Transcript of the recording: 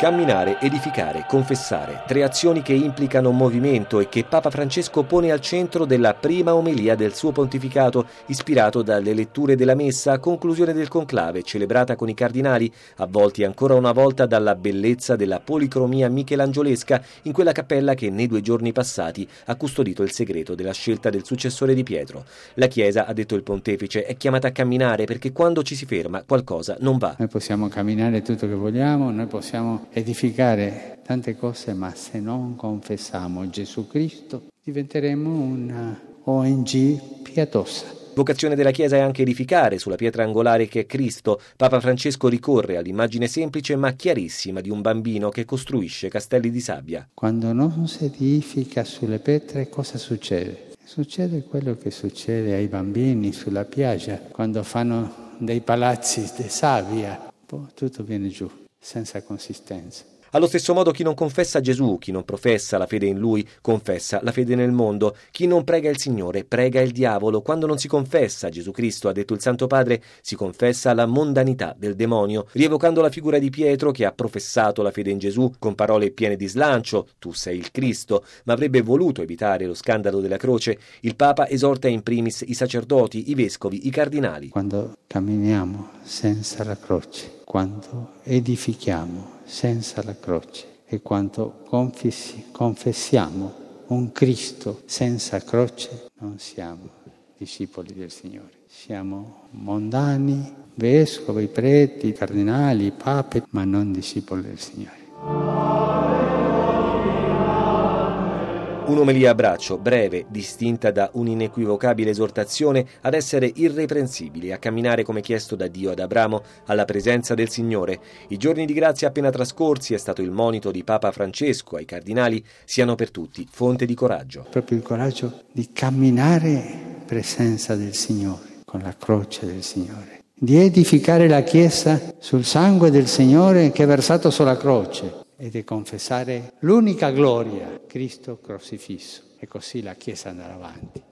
Camminare, edificare, confessare, 3 azioni che implicano movimento e che Papa Francesco pone al centro della prima omelia del suo pontificato, ispirato dalle letture della messa a conclusione del conclave, celebrata con i cardinali, avvolti ancora una volta dalla bellezza della policromia michelangiolesca in quella cappella che nei 2 giorni passati ha custodito il segreto della scelta del successore di Pietro. La Chiesa, ha detto il pontefice, è chiamata a camminare perché quando ci si ferma qualcosa non va. Noi possiamo camminare tutto che vogliamo, noi possiamo edificare tante cose, ma se non confessiamo Gesù Cristo diventeremo una ONG pietosa. Vocazione della Chiesa è anche edificare sulla pietra angolare che è Cristo. Papa Francesco ricorre all'immagine semplice ma chiarissima di un bambino che costruisce castelli di sabbia. Quando non si edifica sulle pietre, cosa succede? Succede quello che succede ai bambini sulla piaggia, quando fanno dei palazzi di sabbia, poi tutto viene giù, senza consistenza. Allo stesso modo chi non confessa Gesù, chi non professa la fede in Lui, confessa la fede nel mondo. Chi non prega il Signore, prega il diavolo. Quando non si confessa Gesù Cristo, ha detto il Santo Padre, si confessa la mondanità del demonio, rievocando la figura di Pietro che ha professato la fede in Gesù con parole piene di slancio, tu sei il Cristo, ma avrebbe voluto evitare lo scandalo della croce. Il Papa esorta in primis i sacerdoti, i vescovi, i cardinali. Quando camminiamo senza la croce, quando edifichiamo senza la croce e quando confessiamo un Cristo senza croce, non siamo discepoli del Signore. Siamo mondani, vescovi, preti, cardinali, pape, ma non discepoli del Signore. Un'omelia a braccio, breve, distinta da un'inequivocabile esortazione ad essere irreprensibili, a camminare come chiesto da Dio ad Abramo alla presenza del Signore. I giorni di grazia appena trascorsi, è stato il monito di Papa Francesco ai cardinali, siano per tutti fonte di coraggio. Proprio il coraggio di camminare in presenza del Signore, con la croce del Signore. Di edificare la Chiesa sul sangue del Signore che è versato sulla croce. E di confessare l'unica gloria, Cristo crocifisso. E così la Chiesa andrà avanti.